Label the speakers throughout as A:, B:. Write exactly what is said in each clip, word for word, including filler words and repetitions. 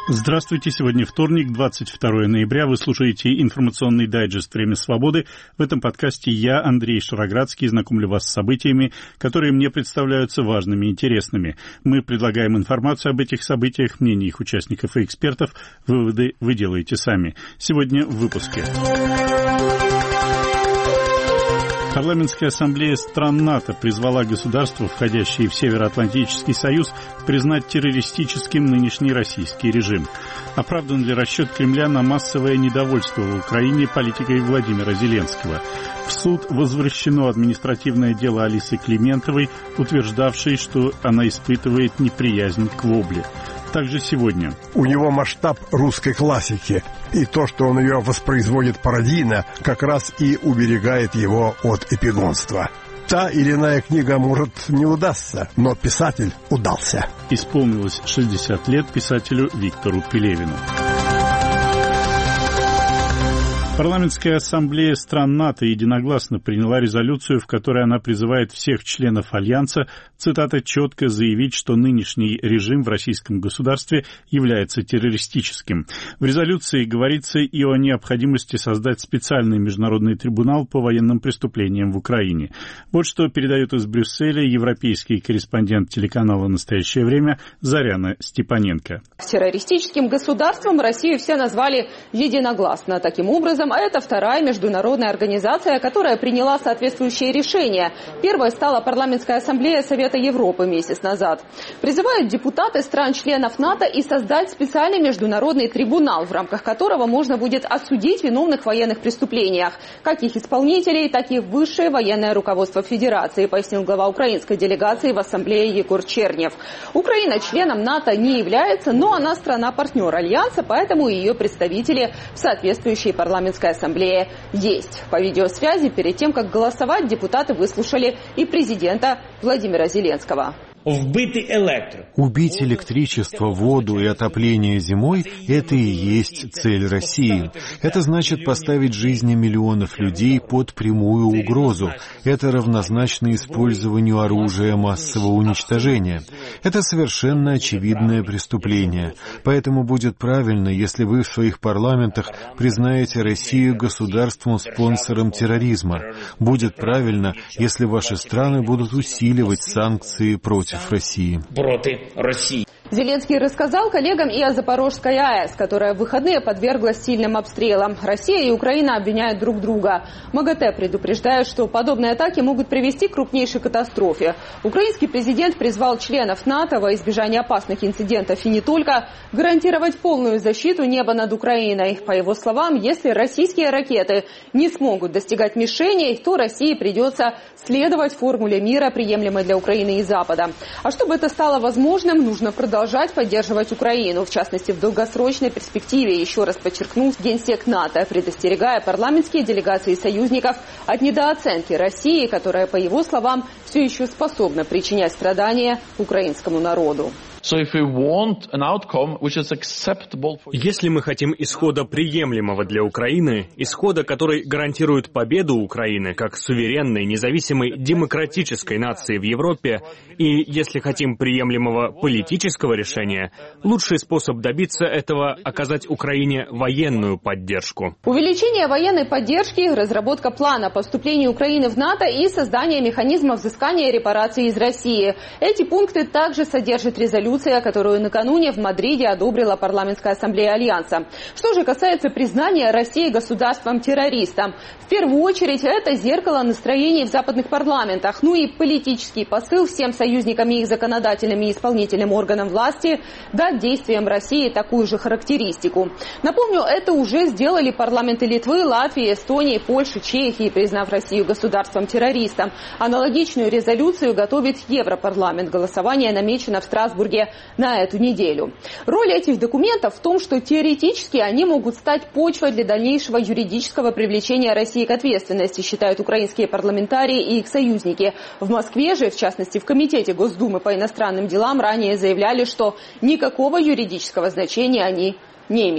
A: Здравствуйте. Сегодня вторник, двадцать второе ноября. Вы слушаете информационный дайджест «Время свободы». В этом подкасте я, Андрей Шароградский, знакомлю вас с событиями, которые мне представляются важными и интересными. Мы предлагаем информацию об этих событиях, мнения их участников и экспертов. Выводы вы делаете сами. Сегодня в выпуске. Парламентская ассамблея стран НАТО призвала государства, входящие в Североатлантический союз, признать террористическим нынешний российский режим. Оправдан ли расчет Кремля на массовое недовольство в Украине политикой Владимира Зеленского? В суд возвращено административное дело Алисы Климентовой, утверждавшей, что она испытывает неприязнь к вобле. Также сегодня.
B: У него масштаб русской классики, и то, что он ее воспроизводит пародийно, как раз и уберегает его от эпигонства. Та или иная книга, может, не удастся, но писатель удался.
A: Исполнилось шестьдесят лет писателю Виктору Пелевину. Парламентская ассамблея стран НАТО единогласно приняла резолюцию, в которой она призывает всех членов Альянса, цитата, четко заявить, что нынешний режим в российском государстве является террористическим. В резолюции говорится и о необходимости создать специальный международный трибунал по военным преступлениям в Украине. Вот что передает из Брюсселя европейский корреспондент телеканала «Настоящее время» Заряна Степаненко.
C: Террористическим государством Россию все назвали единогласно. Таким образом, а это вторая международная организация, которая приняла соответствующее решение. Первой стала Парламентская ассамблея Совета Европы месяц назад. Призывают депутаты стран-членов НАТО и создать специальный международный трибунал, в рамках которого можно будет осудить виновных в военных преступлениях, как их исполнителей, так и высшее военное руководство Федерации, пояснил глава украинской делегации в ассамблее Егор Чернев. Украина членом НАТО не является, но она страна-партнер Альянса, поэтому ее представители в соответствующей парламентской ассамблее есть. По видеосвязи перед тем, как голосовать, депутаты выслушали и президента Владимира Зеленского.
D: Убить электричество, воду и отопление зимой – это и есть цель России. Это значит поставить жизни миллионов людей под прямую угрозу. Это равнозначно использованию оружия массового уничтожения. Это совершенно очевидное преступление. Поэтому будет правильно, если вы в своих парламентах признаете Россию государством-спонсором терроризма. Будет правильно, если ваши страны будут усиливать санкции против России.
C: Против России. Зеленский рассказал коллегам и о Запорожской АЭС, которая в выходные подверглась сильным обстрелам. Россия и Украина обвиняют друг друга. МАГАТЭ предупреждает, что подобные атаки могут привести к крупнейшей катастрофе. Украинский президент призвал членов НАТО во избежание опасных инцидентов и не только гарантировать полную защиту неба над Украиной. По его словам, если российские ракеты не смогут достигать мишеней, то России придется следовать формуле мира, приемлемой для Украины и Запада. А чтобы это стало возможным, нужно продолжать продолжать поддерживать Украину, в частности, в долгосрочной перспективе, еще раз подчеркнул генсек НАТО, предостерегая парламентские делегации союзников от недооценки России, которая, по его словам, все еще способна причинять страдания украинскому народу.
E: Если мы хотим исхода приемлемого для Украины, исхода, который гарантирует победу Украины как суверенной, независимой, демократической нации в Европе, и если хотим приемлемого политического решения, лучший способ добиться этого – оказать Украине военную поддержку.
C: Увеличение военной поддержки, разработка плана по вступлению Украины в НАТО и создание механизма взыскания репараций из России. Эти пункты также содержит резолюция, которую накануне в Мадриде одобрила Парламентская ассамблея Альянса. Что же касается признания России государством-террористом, в первую очередь это зеркало настроений в западных парламентах, ну и политический посыл всем союзникам и их законодательным и исполнительным органам власти дать действиям России такую же характеристику. Напомню, это уже сделали парламенты Литвы, Латвии, Эстонии, Польши, Чехии, признав Россию государством-террористом. Аналогичную резолюцию готовит Европарламент. Голосование намечено в Страсбурге на эту неделю. Роль этих документов в том, что теоретически они могут стать почвой для дальнейшего юридического привлечения России к ответственности, считают украинские парламентарии и их союзники. В Москве же, в частности в Комитете Госдумы по иностранным делам, ранее заявляли, что никакого юридического значения они не имеют.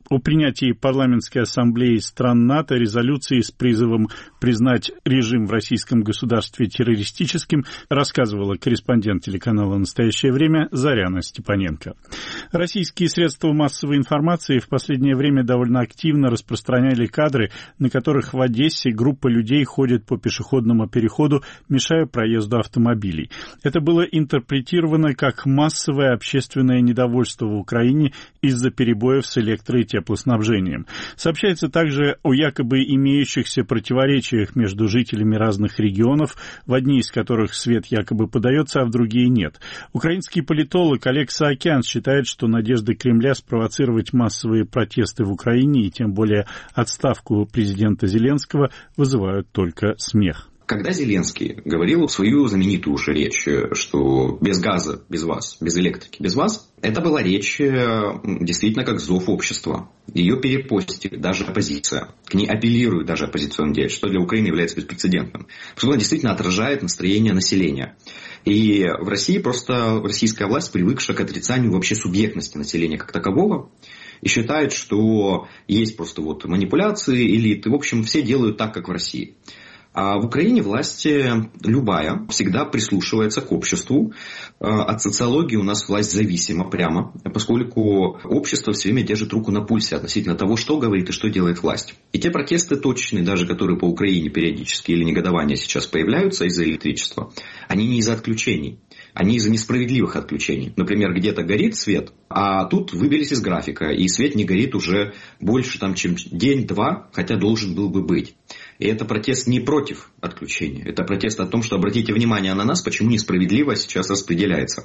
A: о принятии парламентской ассамблеи стран НАТО резолюции с призывом признать режим в российском государстве террористическим рассказывала корреспондент телеканала «Настоящее время» Заряна Степаненко. Российские средства массовой информации в последнее время довольно активно распространяли кадры, на которых в Одессе группа людей ходит по пешеходному переходу, мешая проезду автомобилей. Это было интерпретировано как массовое общественное недовольство в Украине из-за перебоев с электро- и теплоснабжением. Сообщается также о якобы имеющихся противоречиях между жителями разных регионов, в одни из которых свет якобы подается, а в другие нет. Украинский политолог Олег Саакян считает, что надежды Кремля спровоцировать массовые протесты в Украине и тем более отставку президента Зеленского вызывают только смех.
F: Когда Зеленский говорил свою знаменитую уже речь, что без газа, без вас, без электрики, без вас, это была речь действительно как зов общества. Ее перепостили даже оппозиция. К ней апеллирует даже оппозиционный деятель, что для Украины является беспрецедентным. Потому что она действительно отражает настроение населения. И в России просто российская власть привыкшая к отрицанию вообще субъектности населения как такового. И считает, что есть просто вот манипуляции, элиты. В общем, все делают так, как в России. А в Украине власть любая всегда прислушивается к обществу. От социологии у нас власть зависима прямо, поскольку общество все время держит руку на пульсе относительно того, что говорит и что делает власть. И те протесты точные, даже которые по Украине периодически или негодования сейчас появляются из-за электричества, они не из-за отключений. Они из-за несправедливых отключений. Например, где-то горит свет, а тут выбились из графика, и свет не горит уже больше, там, чем день-два, хотя должен был бы быть. И это протест не против отключения. Это протест о том, что обратите внимание на нас, почему несправедливо сейчас распределяется.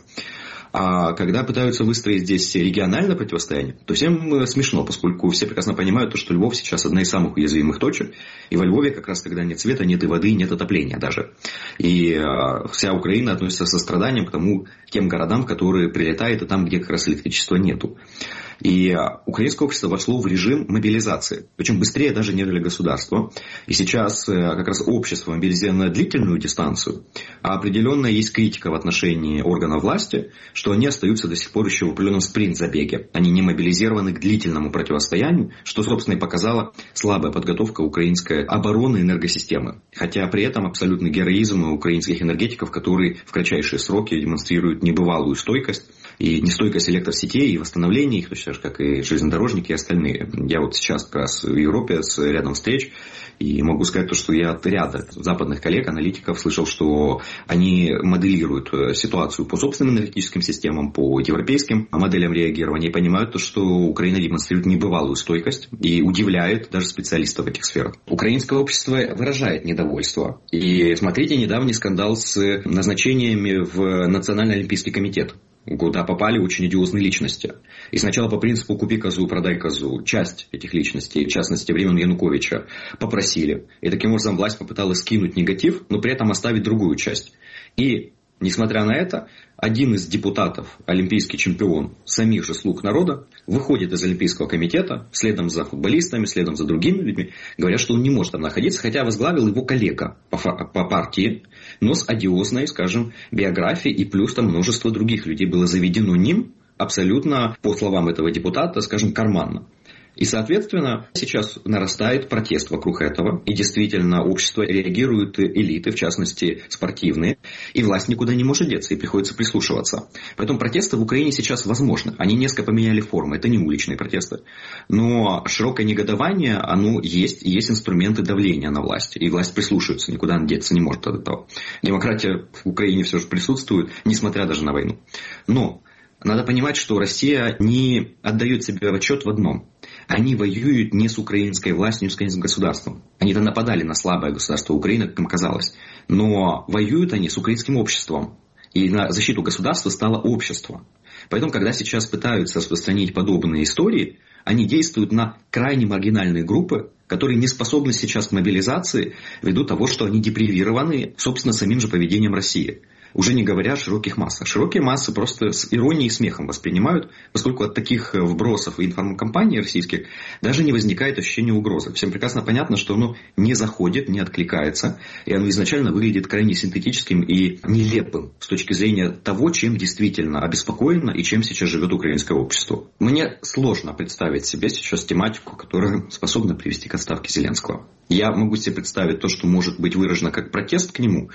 F: А когда пытаются выстроить здесь региональное противостояние, то всем смешно, поскольку все прекрасно понимают, что Львов сейчас одна из самых уязвимых точек. И во Львове как раз, когда нет света, нет и воды, нет отопления даже. И вся Украина относится со страданием к тому, к тем городам, которые прилетают, и там, где как раз электричества нету. И украинское общество вошло в режим мобилизации. Причем быстрее даже, нежели государство. И сейчас как раз общество мобилизировано на длительную дистанцию. А определенная есть критика в отношении органов власти, что они остаются до сих пор еще в определенном спринт-забеге. Они не мобилизированы к длительному противостоянию, что, собственно, и показала слабая подготовка украинской обороны и энергосистемы. Хотя при этом абсолютный героизм украинских энергетиков, которые в кратчайшие сроки демонстрируют небывалую стойкость. И нестойкость электросетей и восстановление их, точно так же, как и железнодорожники и остальные. Я вот сейчас как раз в Европе с рядом встреч. И могу сказать то, что я от ряда западных коллег, аналитиков слышал, что они моделируют ситуацию по собственным энергетическим системам, по европейским моделям реагирования и понимают то, что Украина демонстрирует небывалую стойкость и удивляет даже специалистов в этих сферах. Украинское общество выражает недовольство. И смотрите недавний скандал с назначениями в Национальный олимпийский комитет, куда попали очень одиозные личности. И сначала по принципу «купи козу, продай козу» часть этих личностей, в частности времен Януковича, попросили. И таким образом власть попыталась скинуть негатив, но при этом оставить другую часть. И, несмотря на это, один из депутатов, олимпийский чемпион, самих же слуг народа, выходит из Олимпийского комитета, следом за футболистами, следом за другими людьми, говорят, что он не может там находиться, хотя возглавил его коллега по, по партии, но с одиозной, скажем, биографией, и плюс там множество других людей было заведено ним абсолютно, по словам этого депутата, скажем, карманно. И, соответственно, сейчас нарастает протест вокруг этого. И действительно, общество реагирует, элиты, в частности, спортивные. И власть никуда не может деться, и приходится прислушиваться. Поэтому протесты в Украине сейчас возможны. Они несколько поменяли форму. Это не уличные протесты. Но широкое негодование, оно есть. И есть инструменты давления на власть. И власть прислушивается, никуда она деться не может от этого. Демократия в Украине все же присутствует, несмотря даже на войну. Но надо понимать, что Россия не отдает себе отчет в одном. Они воюют не с украинской властью, не с украинским государством. Они-то нападали на слабое государство Украины, как им казалось. Но воюют они с украинским обществом. И на защиту государства стало общество. Поэтому, когда сейчас пытаются распространить подобные истории, они действуют на крайне маргинальные группы, которые не способны сейчас к мобилизации ввиду того, что они депривированы, собственно, самим же поведением России. уже не говоря о широких массах. Широкие массы просто с иронией и смехом воспринимают, поскольку от таких вбросов и информкомпаний российских даже не возникает ощущения угрозы. Всем прекрасно понятно, что оно не заходит, не откликается, и оно изначально выглядит крайне синтетическим и нелепым с точки зрения того, чем действительно обеспокоено и чем сейчас живет украинское общество. Мне сложно представить себе сейчас тематику, которая способна привести к отставке Зеленского. Я могу себе представить то, что может быть выражено как протест к нему,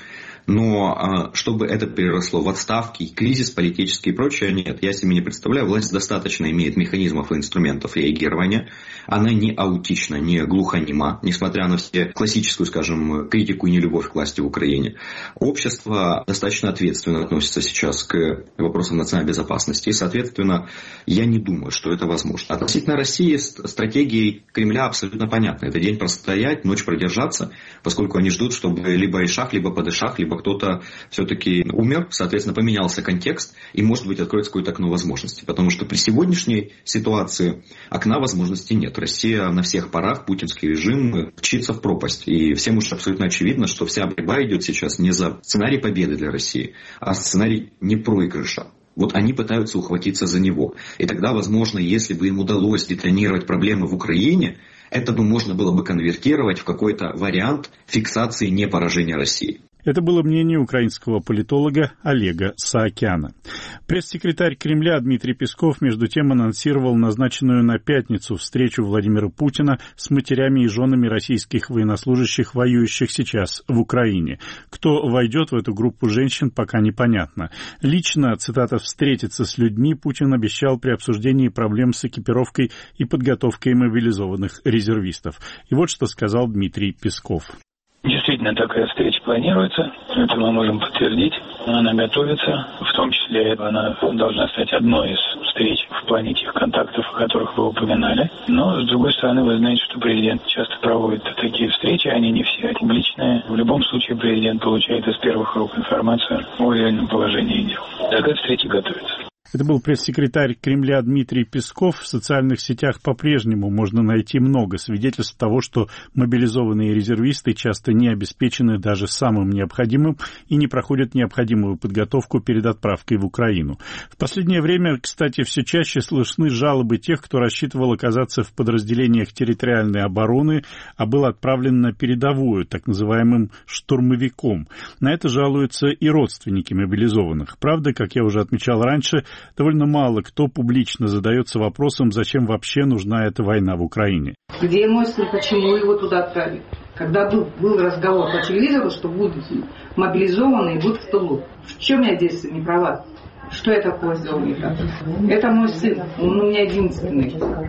F: но чтобы это переросло в отставки, кризис политический и прочее, нет. Я себе не представляю. Власть достаточно имеет механизмов и инструментов реагирования. Она не аутична, не глухонема, несмотря на все классическую, скажем, критику и нелюбовь к власти в Украине. Общество достаточно ответственно относится сейчас к вопросам национальной безопасности. И, соответственно, я не думаю, что это возможно. Относительно России стратегии Кремля абсолютно понятна. Это день простоять, ночь продержаться, поскольку они ждут, чтобы либо ишах, либо падышах, либо кто-то все-таки умер, соответственно, поменялся контекст, и, может быть, откроется какое-то окно возможностей. Потому что при сегодняшней ситуации окна возможностей нет. Россия на всех парах, путинский режим мчится в пропасть. И всем уж абсолютно очевидно, что вся борьба идет сейчас не за сценарий победы для России, а сценарий непроигрыша. Вот они пытаются ухватиться за него. И тогда, возможно, если бы им удалось детонировать проблемы в Украине, это ну, можно было бы конвертировать в какой-то вариант фиксации непоражения России.
A: Это было мнение украинского политолога Олега Саакяна. Пресс-секретарь Кремля Дмитрий Песков, между тем, анонсировал назначенную на пятницу встречу Владимира Путина с матерями и женами российских военнослужащих, воюющих сейчас в Украине. Кто войдет в эту группу женщин, пока непонятно. Лично, цитата, «встретиться с людьми» Путин обещал при обсуждении проблем с экипировкой и подготовкой мобилизованных резервистов. И вот что сказал Дмитрий Песков.
G: Действительно, такая встреча планируется, это мы можем подтвердить. Она готовится, в том числе она должна стать одной из встреч в плане тех контактов, о которых вы упоминали. Но, с другой стороны, вы знаете, что президент часто проводит такие встречи, они не все публичные. В любом случае, президент получает из первых рук информацию о реальном положении дел. Такая встреча готовится.
A: Это был пресс-секретарь Кремля Дмитрий Песков. В социальных сетях по-прежнему можно найти много свидетельств того, что мобилизованные резервисты часто не обеспечены даже самым необходимым и не проходят необходимую подготовку перед отправкой в Украину. В последнее время, кстати, все чаще слышны жалобы тех, кто рассчитывал оказаться в подразделениях территориальной обороны, а был отправлен на передовую, так называемым штурмовиком. На это жалуются и родственники мобилизованных. Правда, как я уже отмечал раньше, довольно мало кто публично задается вопросом, зачем вообще нужна эта война в Украине.
H: Где мой сын, почему его туда отправили? Когда был, был разговор по телевизору, что будут мобилизованы и будут в тылу. В чем я здесь не права? Что я такое сделал не так? Это мой сын, он у меня единственный.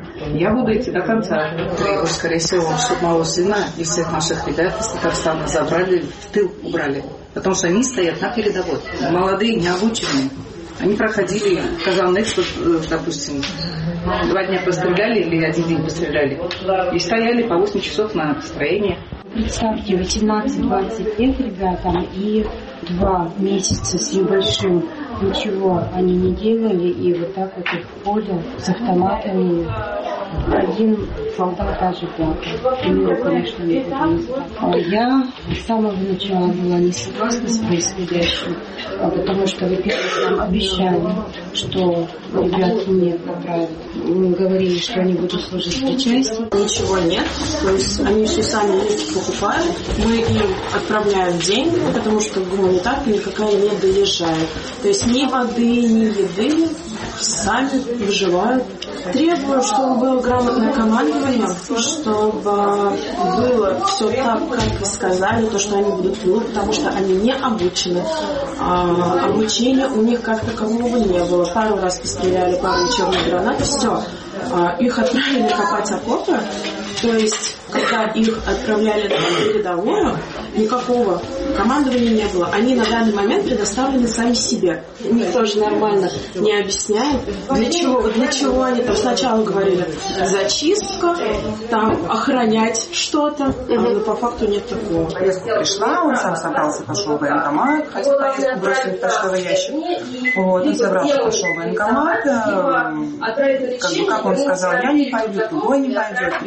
H: Я буду идти до конца.
I: И, скорее всего, чтобы моего сына и всех наших ребят из Татарстана забрали, в тыл убрали. Потому что они стоят на передовой. Молодые, необученные. Они проходили Казанных, допустим, два дня постреляли или один день постреляли. И стояли по восемь часов на построении.
J: Представьте, восемнадцать-двадцать лет ребятам и два месяца с небольшим. Ничего они не делали, и вот так вот в поле с автоматами. Один солдат даже плакал. Фамилию, конечно, не буду называть. Я с самого начала была не согласна с происходящим, потому что, во-первых, нам обещали, что ребят не отправят. Мы говорили, что они будут служить причастие.
K: Ничего нет, то есть они все сами ездят, покупают. Мы им отправляем деньги, потому что гуманитарка никакая не доезжает. То есть ни воды, ни еды, сами выживают. Требую, чтобы было грамотное командование, чтобы было все так, как вы сказали, то, что они будут делать, потому что они не обучены. А, обучения у них как такового не было. Пару раз постреляли, пару учебных гранат, все. А, их отправили копать окопы, то есть, когда их отправляли на передовую, никакого командования не было. Они на данный момент предоставлены сами себе. Никто же нормально не объясняет, для чего, для чего они там сначала говорили зачистка, там охранять что-то, а но по факту нет такого.
L: Поездка пришла, он сам собрался, пошел в военкомат, хотел поездку бросить в почтовый ящик. Вот, он собрался, пошел в военкомат, как бы, как он сказал, я не пойду, другой не пойдет, третий не пойдет.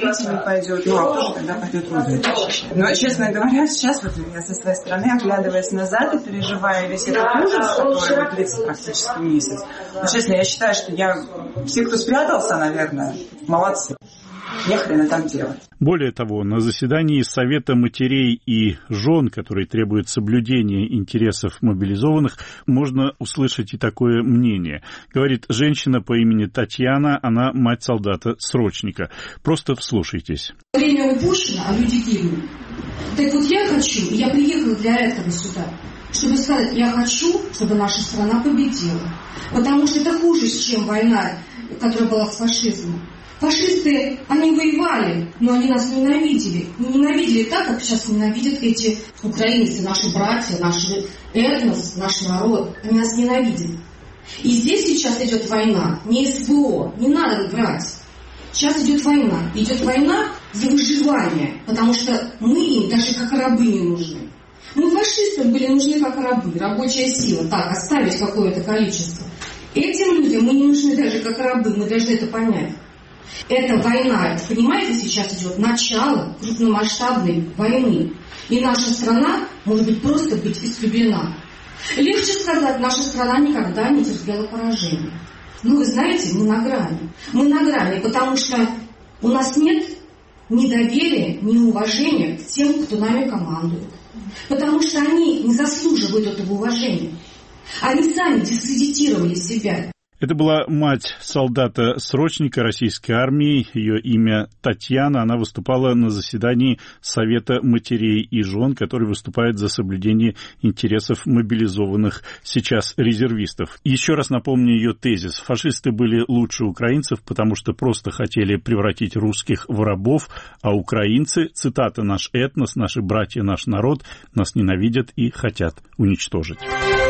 L: пойдет, ну а кто же тогда пойдет Грузию защищать? Но, честно говоря, сейчас вот я со своей стороны, оглядываясь назад и переживая весь этот ужас, который длится практически месяц. Но, честно, я считаю, что я... Все, кто спрятался, наверное, молодцы. Не хрена там делать.
A: Более того, на заседании Совета матерей и жен, который требует соблюдения интересов мобилизованных, можно услышать и такое мнение. Говорит женщина по имени Татьяна, она мать солдата-срочника. Просто вслушайтесь.
M: Время упущено, а люди гибнут. Так вот я хочу, и я приехала для этого сюда, чтобы сказать, я хочу, чтобы наша страна победила. Потому что это хуже, чем война, которая была с фашизмом. Фашисты, они воевали, но они нас ненавидели. Не ненавидели так, как сейчас ненавидят эти украинцы, наши братья, наш этнос, наш народ. Они нас ненавидят. И здесь сейчас идет война, не СВО, не надо врать. Сейчас идет война. Идет война за выживание, потому что мы им даже как рабы не нужны. Мы фашистам были нужны как рабы, рабочая сила, так, оставить какое-то количество. Этим людям мы не нужны даже как рабы, мы должны это понять. Это война, понимаете, сейчас идет начало крупномасштабной войны. И наша страна может быть просто быть истреблена. Легче сказать, наша страна никогда не терпела поражения. Но вы знаете, мы на грани. Мы на грани, потому что у нас нет ни доверия, ни уважения к тем, кто нами командует. Потому что они не заслуживают этого уважения. Они сами дискредитировали себя.
A: Это была мать солдата-срочника российской армии, ее имя Татьяна. Она выступала на заседании Совета матерей и жен, который выступает за соблюдение интересов мобилизованных сейчас резервистов. Еще раз напомню ее тезис. Фашисты были лучше украинцев, потому что просто хотели превратить русских в рабов, а украинцы, цитата, «наш этнос, наши братья, наш народ, нас ненавидят и хотят уничтожить».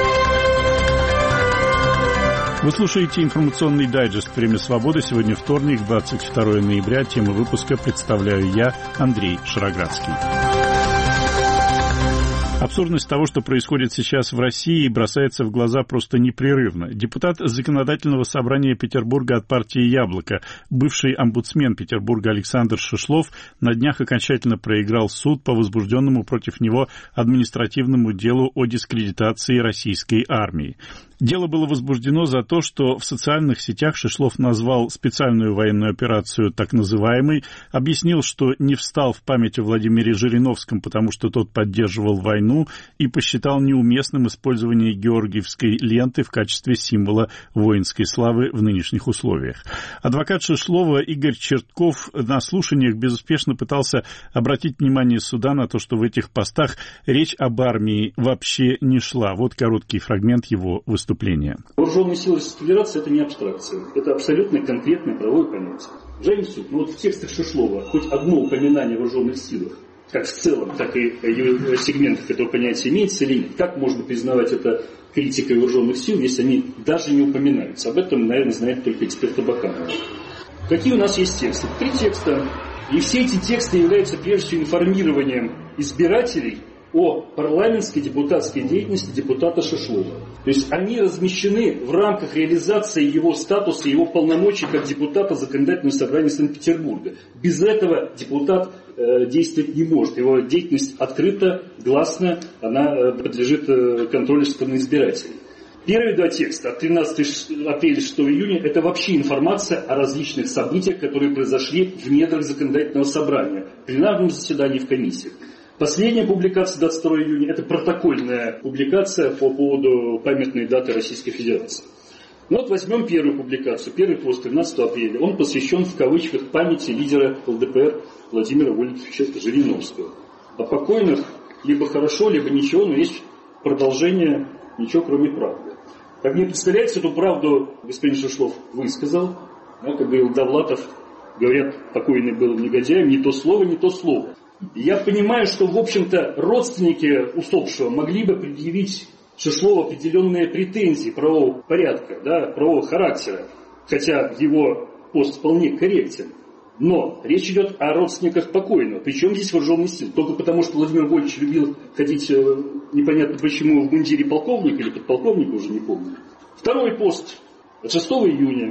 A: Вы слушаете информационный дайджест «Время свободы». Сегодня вторник, двадцать второе ноября. Тему выпуска представляю я, Андрей Шароградский. Абсурдность того, что происходит сейчас в России, бросается в глаза просто непрерывно. Депутат Законодательного собрания Петербурга от партии «Яблоко», бывший омбудсмен Петербурга Александр Шишлов, на днях окончательно проиграл суд по возбужденному против него административному делу о дискредитации российской армии. Дело было возбуждено за то, что в социальных сетях Шишлов назвал специальную военную операцию так называемой, объяснил, что не встал в память о Владимире Жириновском, потому что тот поддерживал войну, и посчитал неуместным использование георгиевской ленты в качестве символа воинской славы в нынешних условиях. Адвокат Шишлова Игорь Чертков на слушаниях безуспешно пытался обратить внимание суда на то, что в этих постах речь об армии вообще не шла. Вот короткий фрагмент его выступления.
N: Вооруженные силы Российской Федерации – это не абстракция, это абсолютно конкретное правовое понятие. Уважаемый суд, ну вот в текстах Шишлова хоть одно упоминание о вооруженных силах, как в целом, так и в сегментах этого понятия имеется или нет. Как можно признавать это критикой вооруженных сил, если они даже не упоминаются? Об этом, наверное, знает только эксперт Абаканов. Какие у нас есть тексты? Три текста. И все эти тексты являются прежде всего информированием избирателей о парламентской депутатской деятельности депутата Шишлова. То есть они размещены в рамках реализации его статуса, его полномочий как депутата Законодательного собрания Санкт-Петербурга. Без этого депутат э, действовать не может. Его деятельность открыта, гласна, она э, подлежит э, контролю со стороны избирателей. Первые два текста от тринадцатого апреля и шестого июня это вообще информация о различных событиях, которые произошли в недрах Законодательного собрания, в пленарном заседании, в комиссиях. Последняя публикация двадцать второго июня – это протокольная публикация по поводу памятной даты Российской Федерации. Ну вот возьмем первую публикацию, первый пост тринадцатого апреля. Он посвящен в кавычках памяти лидера ЛДПР Владимира Вольфовича Жириновского. О покойных либо хорошо, либо ничего, но есть продолжение ничего кроме правды. Как мне представляется, эту правду господин Шишлов высказал, да, как говорил Довлатов, говорят, покойный был негодяем, не то слово, не то слово. Я понимаю, что, в общем-то, родственники усопшего могли бы предъявить Шишлову определенные претензии правового порядка, да, правового характера, хотя его пост вполне корректен. Но речь идет о родственниках покойного. Причем здесь вооруженные силы? Только потому, что Владимир Вольфович любил ходить непонятно почему в мундире полковника или подполковника, уже не помню. Второй пост от шестого июня.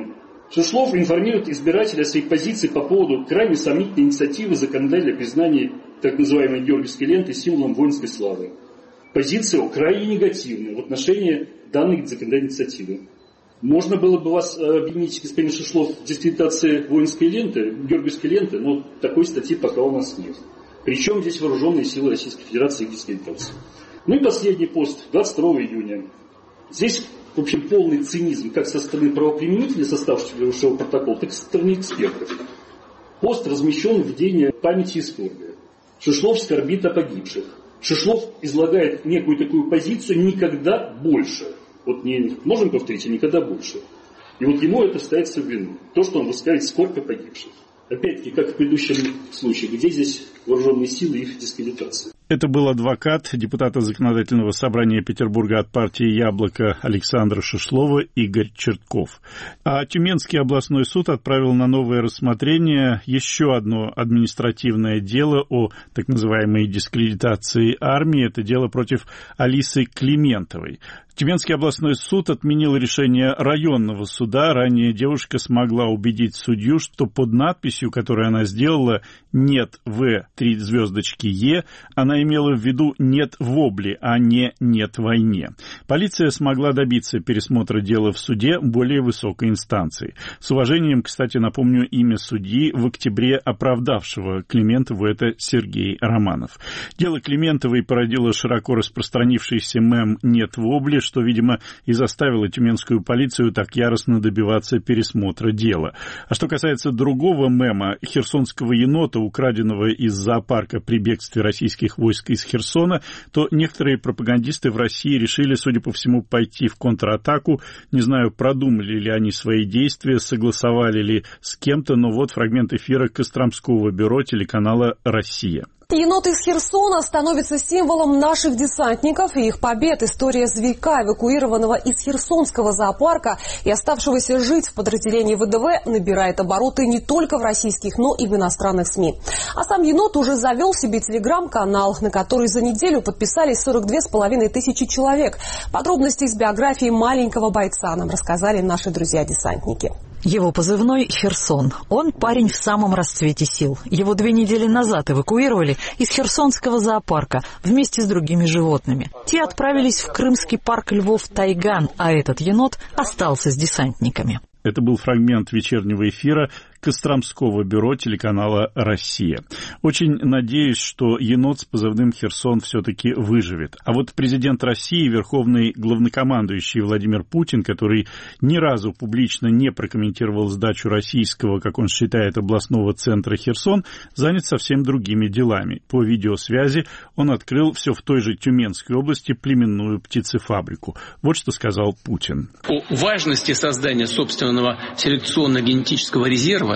N: Шишлов информирует избирателя о своих позициях по поводу крайне сомнительной инициативы законодателя признания так называемой Георгиевской ленты символом воинской славы. Позиция крайне негативная в отношении данной законодательной инициативы. Можно было бы вас обвинить, господин Шишлов, в дискредитации воинской ленты, Георгиевской ленты, но такой статьи пока у нас нет. Причем здесь вооруженные силы Российской Федерации их дискредитации. Ну и последний пост, двадцать второго июня. Здесь, в общем, полный цинизм как со стороны правоприменителей, составившего протокол, так и со стороны экспертов. Пост размещен в день памяти и скорби. Шишлов скорбит о погибших. Шишлов излагает некую такую позицию «никогда больше». Вот не можем повторить, а никогда больше. И вот ему это ставится в вину. То, что он высказывает скорбь о погибших. Опять-таки, как в предыдущем случае, где здесь вооруженные силы и их дискредитация?
A: Это был адвокат депутата Законодательного собрания Петербурга от партии «Яблоко» Александра Шишлова Игорь Чертков. А Тюменский областной суд отправил на новое рассмотрение еще одно административное дело о так называемой дискредитации армии. Это дело против Алисы Климентовой. Тюменский областной суд отменил решение районного суда. Ранее девушка смогла убедить судью, что под надписью, которую она сделала «Нет В, три звездочки Е», она имела в виду «нет вобли», а не «нет войне». Полиция смогла добиться пересмотра дела в суде более высокой инстанции. С уважением, кстати, напомню имя судьи, в октябре оправдавшего Климентову, это Сергей Романов. Дело Климентовой породило широко распространившийся мем «нет вобли», что, видимо, и заставило тюменскую полицию так яростно добиваться пересмотра дела. А что касается другого мема, херсонского енота, украденного из зоопарка при бегстве российских войск из Херсона, то некоторые пропагандисты в России решили, судя по всему, пойти в контратаку. Не знаю, продумали ли они свои действия, согласовали ли с кем-то, но вот фрагмент эфира Костромского бюро телеканала «Россия».
O: Енот из Херсона становится символом наших десантников и их побед. История зверька, эвакуированного из Херсонского зоопарка и оставшегося жить в подразделении ВДВ, набирает обороты не только в российских, но и в иностранных СМИ. А сам енот уже завел себе телеграм-канал, на который за неделю подписались сорок две с половиной тысячи человек. Подробности из биографии маленького бойца нам рассказали наши друзья-десантники.
P: Его позывной «Херсон». Он парень в самом расцвете сил. Его две недели назад эвакуировали из Херсонского зоопарка вместе с другими животными. Те отправились в крымский парк Львов-Тайган, а этот енот остался с десантниками.
A: Это был фрагмент вечернего эфира Костромского бюро телеканала «Россия». Очень надеюсь, что енот с позывным «Херсон» все-таки выживет. А вот президент России, верховный главнокомандующий Владимир Путин, который ни разу публично не прокомментировал сдачу российского, как он считает, областного центра Херсон, занят совсем другими делами. По видеосвязи он открыл все в той же Тюменской области племенную птицефабрику. Вот что сказал Путин.
Q: О важности создания собственного селекционно-генетического резерва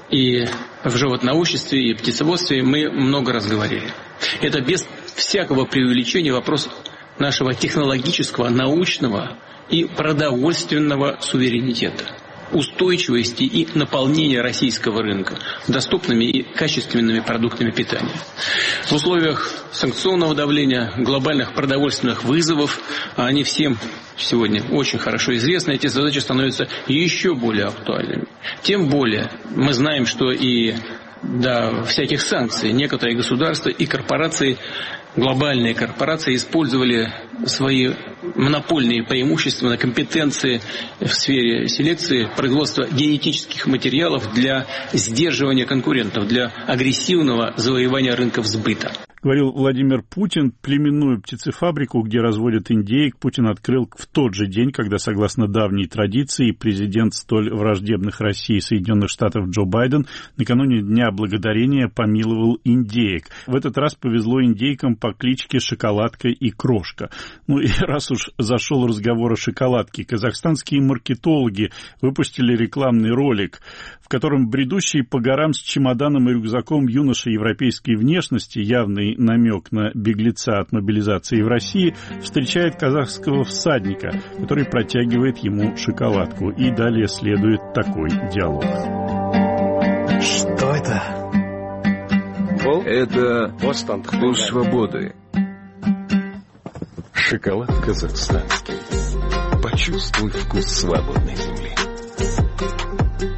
Q: и в животноводстве, и птицеводстве мы много раз говорили. Это без всякого преувеличения вопрос нашего технологического, научного и продовольственного суверенитета, устойчивости и наполнения российского рынка доступными и качественными продуктами питания. В условиях санкционного давления, глобальных продовольственных вызовов, а они всем сегодня очень хорошо известны, эти задачи становятся еще более актуальными. Тем более мы знаем, что и до всяких санкций некоторые государства и корпорации, глобальные корпорации, использовали свои монопольные преимущества на компетенции в сфере селекции, производства генетических материалов для сдерживания конкурентов, для агрессивного завоевания рынков сбыта.
A: Говорил Владимир Путин. Племенную птицефабрику, где разводят индеек, Путин открыл в тот же день, когда, согласно давней традиции, президент столь враждебных России и Соединенных Штатов Джо Байден накануне Дня Благодарения помиловал индеек. В этот раз повезло индейкам по кличке Шоколадка и Крошка. Ну и раз уж зашел разговор о шоколадке, казахстанские маркетологи выпустили рекламный ролик, в котором бредущий по горам с чемоданом и рюкзаком юноша европейской внешности, явный намек на беглеца от мобилизации в России, встречает казахского всадника, который протягивает ему шоколадку. И далее следует такой диалог.
R: Что это? Это вкус свободы. Шоколад казахстанский. Почувствуй вкус свободной земли.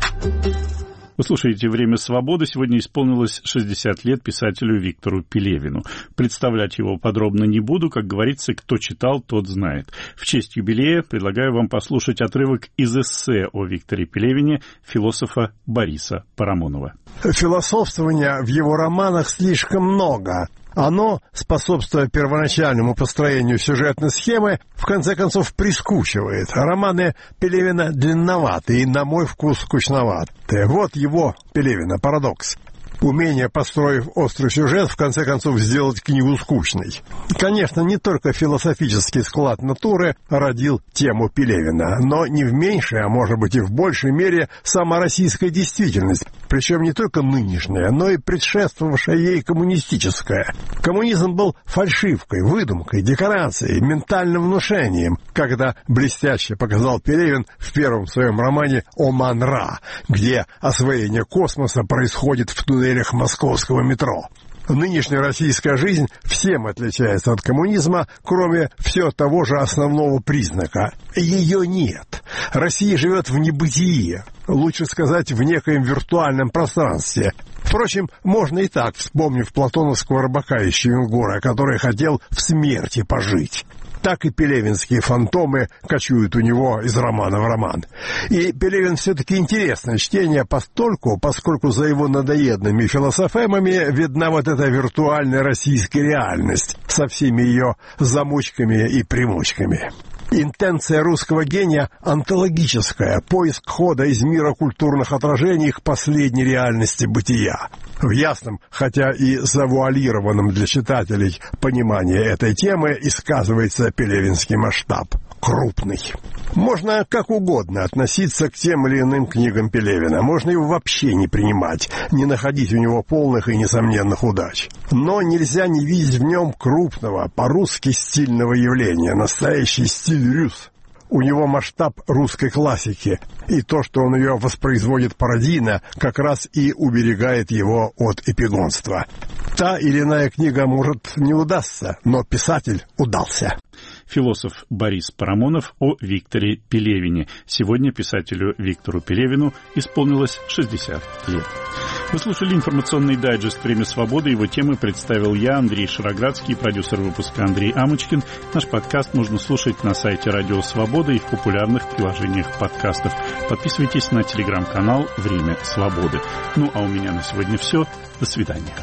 A: Вы слушаете «Время свободы». Сегодня исполнилось шестьдесят лет писателю Виктору Пелевину. Представлять его подробно не буду. Как говорится, кто читал, тот знает. В честь юбилея предлагаю вам послушать отрывок из эссе о Викторе Пелевине философа Бориса Парамонова.
B: Философствования в его романах слишком много. Оно, способствуя первоначальному построению сюжетной схемы, в конце концов прискучивает. Романы Пелевина длинноваты и, на мой вкус, скучноваты. Вот его, Пелевина, парадокс. Умение, построив острый сюжет, в конце концов сделать книгу скучной. Конечно, не только философический склад натуры родил тему Пелевина, но не в меньшей, а может быть и в большей мере, сама российская действительность. Причем не только нынешняя, но и предшествовавшая ей коммунистическая. Коммунизм был фальшивкой, выдумкой, декорацией, ментальным внушением, когда блестяще показал Пелевин в первом своем романе «Оман-Ра», где освоение космоса происходит в туннелях московского метро. Нынешняя российская жизнь всем отличается от коммунизма, кроме все того же основного признака. Ее нет. Россия живет в небытии, лучше сказать, в некоем виртуальном пространстве. Впрочем, можно и так, вспомнив платоновского рыбака из Чевенгора, который хотел в смерти пожить. Так и пелевинские фантомы кочуют у него из романа в роман. И Пелевин все-таки интересное чтение постольку, поскольку за его надоедными философемами видна вот эта виртуальная российская реальность со всеми ее замочками и примочками. Интенция русского гения онтологическая, поиск хода из мира культурных отражений к последней реальности бытия. В ясном, хотя и завуалированном для читателей понимании этой темы и сказывается пелевинский масштаб. Крупный. Можно как угодно относиться к тем или иным книгам Пелевина. Можно его вообще не принимать, не находить у него полных и несомненных удач. Но нельзя не видеть в нем крупного, по-русски стильного явления, настоящий стиль рюс. У него масштаб русской классики, и то, что он ее воспроизводит пародийно, как раз и уберегает его от эпигонства. Та или иная книга, может, не удастся, но писатель удался.
A: Философ Борис Парамонов о Викторе Пелевине. Сегодня писателю Виктору Пелевину исполнилось шестьдесят лет. Вы слушали информационный дайджест «Время свободы». Его темы представил я, Андрей Шароградский, продюсер выпуска Андрей Амочкин. Наш подкаст можно слушать на сайте Радио Свобода и в популярных приложениях подкастов. Подписывайтесь на телеграм-канал «Время свободы». Ну, а у меня на сегодня все. До свидания.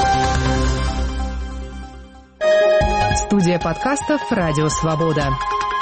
S: Студия подкастов «Радио Свобода».